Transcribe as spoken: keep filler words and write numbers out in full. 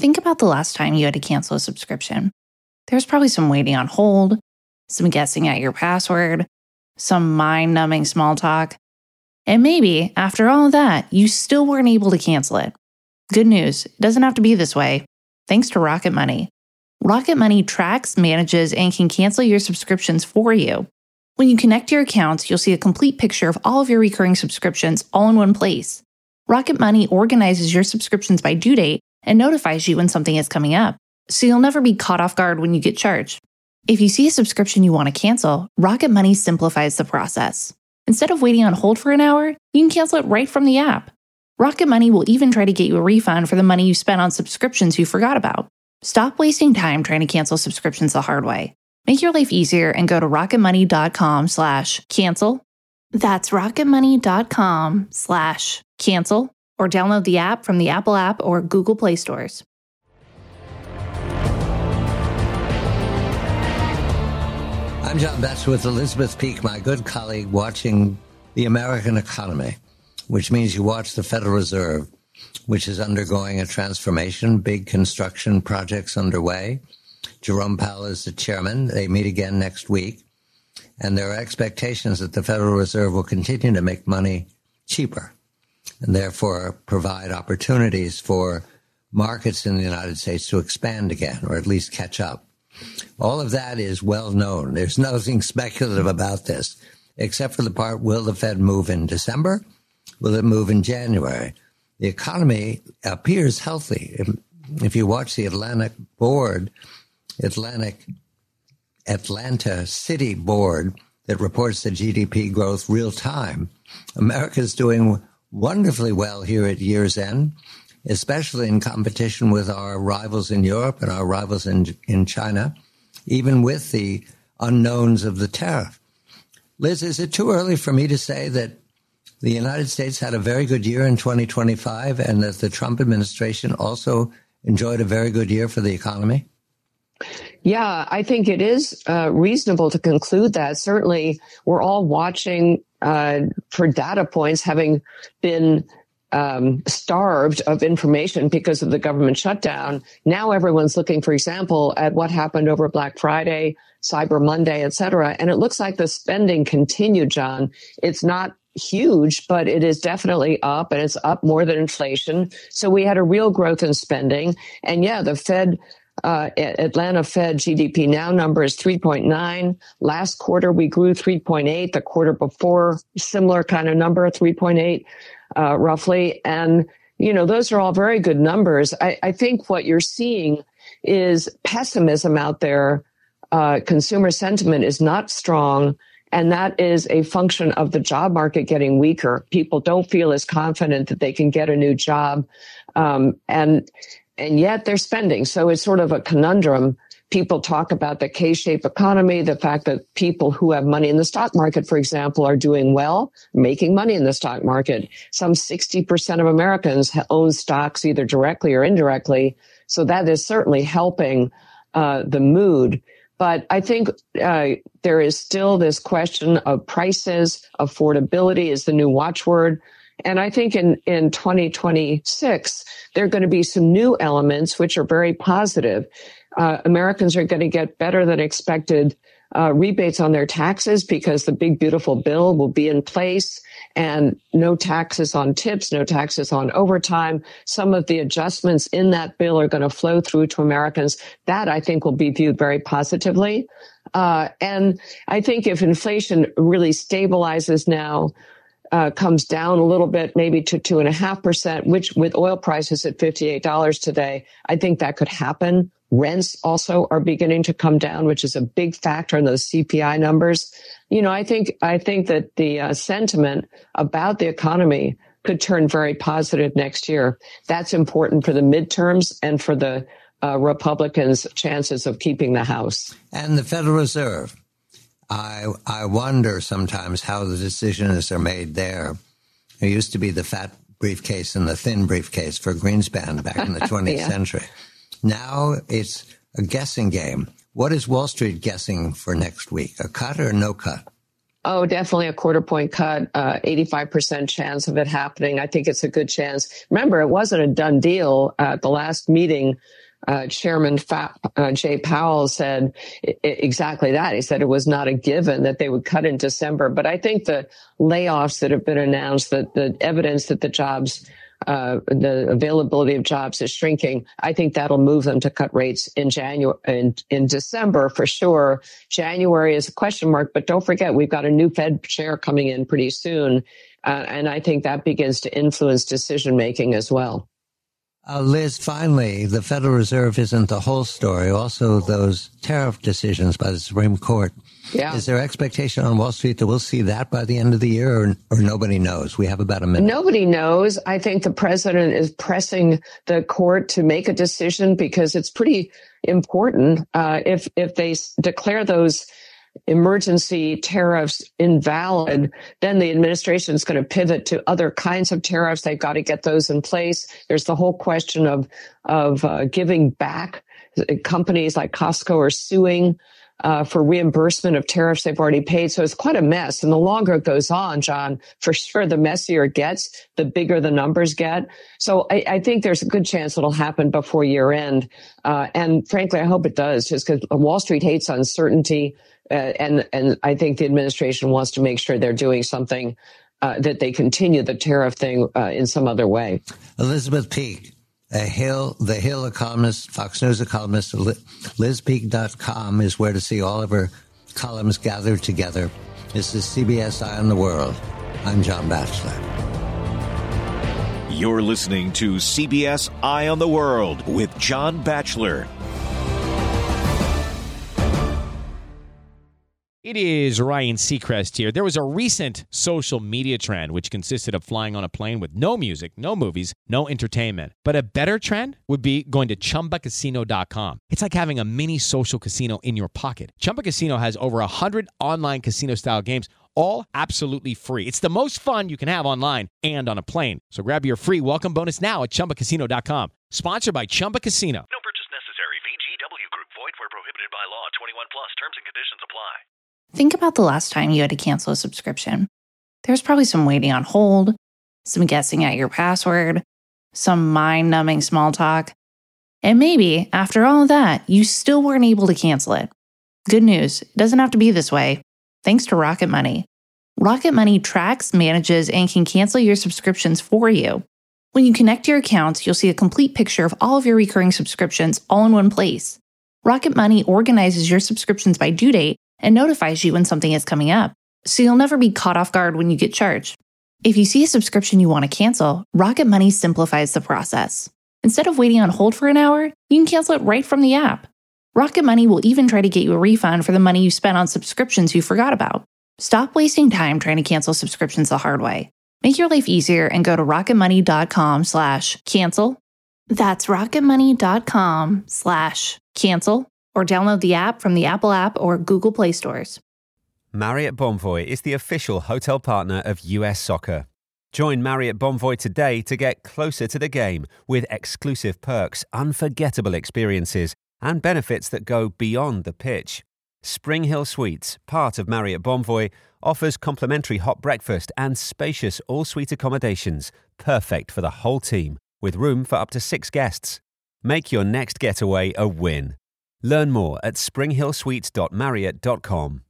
think about the last time you had to cancel a subscription. There's probably some waiting on hold, some guessing at your password, some mind-numbing small talk. And maybe, after all of that, you still weren't able to cancel it. Good news, it doesn't have to be this way. Thanks to Rocket Money. Rocket Money tracks, manages, and can cancel your subscriptions for you. When you connect your accounts, you'll see a complete picture of all of your recurring subscriptions all in one place. Rocket Money organizes your subscriptions by due date and notifies you when something is coming up, so you'll never be caught off guard when you get charged. If you see a subscription you want to cancel, Rocket Money simplifies the process. Instead of waiting on hold for an hour, you can cancel it right from the app. Rocket Money will even try to get you a refund for the money you spent on subscriptions you forgot about. Stop wasting time trying to cancel subscriptions the hard way. Make your life easier and go to rocketmoney.com slash cancel. That's rocketmoney.com slash cancel or download the app from the Apple app or Google Play stores. I'm John Betts with Elizabeth Peak, my good colleague, watching the American economy, which means you watch the Federal Reserve, which is undergoing a transformation, big construction projects underway. Jerome Powell is the chairman. They meet again next week. And there are expectations that the Federal Reserve will continue to make money cheaper and therefore provide opportunities for markets in the United States to expand again, or at least catch up. All of that is well known. There's nothing speculative about this, except for the part, will the Fed move in December? Will it move in January? The economy appears healthy. If, if you watch the Atlantic board, Atlantic, Atlanta City board that reports the G D P growth real time, America's doing wonderfully well here at year's end, especially in competition with our rivals in Europe and our rivals in, in China, even with the unknowns of the tariff. Liz, is it too early for me to say that the United States had a very good year in twenty twenty-five and that the Trump administration also enjoyed a very good year for the economy? Yeah, I think it is uh, reasonable to conclude that. Certainly, we're all watching uh, for data points, having been um, starved of information because of the government shutdown. Now everyone's looking, for example, at what happened over Black Friday, Cyber Monday, et cetera. And it looks like the spending continued, John. It's not huge, but it is definitely up, and it's up more than inflation. So we had a real growth in spending. And yeah, the Fed, uh, Atlanta Fed G D P now number is three point nine. Last quarter, we grew three point eight. The quarter before, similar kind of number, three point eight, uh, roughly. And, you know, those are all very good numbers. I, I think what you're seeing is pessimism out there. Uh, consumer sentiment is not strong. And that is a function of the job market getting weaker. People don't feel as confident that they can get a new job. Um, and, and yet they're spending. So it's sort of a conundrum. People talk about the K-shaped economy, the fact that people who have money in the stock market, for example, are doing well, making money in the stock market. Some sixty percent of Americans own stocks either directly or indirectly. So that is certainly helping uh, the mood. But I think uh, there is still this question of prices. Affordability is the new watchword. And I think in, in twenty twenty-six, there are going to be some new elements which are very positive. Uh, Americans are going to get better than expected uh, rebates on their taxes because the big, beautiful bill will be in place, and no taxes on tips, no taxes on overtime. Some of the adjustments in that bill are going to flow through to Americans. That, I think, will be viewed very positively. Uh, and I think if inflation really stabilizes now, uh, comes down a little bit, maybe to two and a half percent, which with oil prices at fifty-eight dollars today, I think that could happen. Rents also are beginning to come down, which is a big factor in those C P I numbers. You know, I think, I think that the uh, sentiment about the economy could turn very positive next year. That's important for the midterms and for the uh, Republicans' chances of keeping the House. And the Federal Reserve. I, I wonder sometimes how the decisions are made there. There used to be the fat briefcase and the thin briefcase for Greenspan back in the twentieth yeah. century. Now it's a guessing game. What is Wall Street guessing for next week? A cut or no cut? Oh, definitely a quarter point cut, uh, eighty-five percent chance of it happening. I think it's a good chance. Remember, it wasn't a done deal. Uh, at the last meeting, uh, Chairman F A P, uh, Jay Powell said I- exactly that. He said it was not a given that they would cut in December. But I think the layoffs that have been announced, that the evidence that the jobs Uh, the availability of jobs is shrinking. I think that'll move them to cut rates in January, in, in December for sure. January is a question mark, but don't forget, we've got a new Fed chair coming in pretty soon. Uh, and I think that begins to influence decision making as well. Uh, Liz, finally, the Federal Reserve isn't the whole story. Also, those tariff decisions by the Supreme Court. Yeah. Is there expectation on Wall Street that we'll see that by the end of the year, or, or nobody knows? We have about a minute. Nobody knows. I think the president is pressing the court to make a decision because it's pretty important. Uh, if if they s- declare those emergency tariffs invalid, then the administration is going to pivot to other kinds of tariffs. They've got to get those in place. There's the whole question of of uh, giving back. Companies like Costco are suing uh, for reimbursement of tariffs they've already paid. So it's quite a mess. And the longer it goes on, John, for sure, the messier it gets, the bigger the numbers get. So I, I think there's a good chance it'll happen before year end. Uh, and frankly, I hope it does, just because Wall Street hates uncertainty. Uh, and, and I think the administration wants to make sure they're doing something, uh, that they continue the tariff thing uh, in some other way. Elizabeth Peek, a Hill, the Hill columnist, Fox News columnist, Liz Peek dot com is where to see all of her columns gathered together. This is C B S Eye on the World. I'm John Batchelor. You're listening to C B S Eye on the World with John Batchelor. It is Ryan Seacrest here. There was a recent social media trend which consisted of flying on a plane with no music, no movies, no entertainment. But a better trend would be going to Chumba Casino dot com. It's like having a mini social casino in your pocket. Chumba Casino has over one hundred online casino-style games, all absolutely free. It's the most fun you can have online and on a plane. So grab your free welcome bonus now at Chumba Casino dot com. Sponsored by Chumba Casino. No purchase necessary. V G W Group. Void where prohibited by law. twenty-one plus. Terms and conditions apply. Think about the last time you had to cancel a subscription. There's probably some waiting on hold, some guessing at your password, some mind-numbing small talk. And maybe, after all of that, you still weren't able to cancel it. Good news, it doesn't have to be this way. Thanks to Rocket Money. Rocket Money tracks, manages, and can cancel your subscriptions for you. When you connect your accounts, you'll see a complete picture of all of your recurring subscriptions all in one place. Rocket Money organizes your subscriptions by due date and notifies you when something is coming up, so you'll never be caught off guard when you get charged. If you see a subscription you want to cancel, Rocket Money simplifies the process. Instead of waiting on hold for an hour, you can cancel it right from the app. Rocket Money will even try to get you a refund for the money you spent on subscriptions you forgot about. Stop wasting time trying to cancel subscriptions the hard way. Make your life easier and go to rocketmoney.com slash cancel. That's rocketmoney.com slash cancel. Or download the app from the Apple App or Google Play stores. Marriott Bonvoy is the official hotel partner of U S Soccer. Join Marriott Bonvoy today to get closer to the game with exclusive perks, unforgettable experiences, and benefits that go beyond the pitch. Spring Hill Suites, part of Marriott Bonvoy, offers complimentary hot breakfast and spacious all-suite accommodations, perfect for the whole team, with room for up to six guests. Make your next getaway a win. Learn more at spring hill suites dot marriott dot com.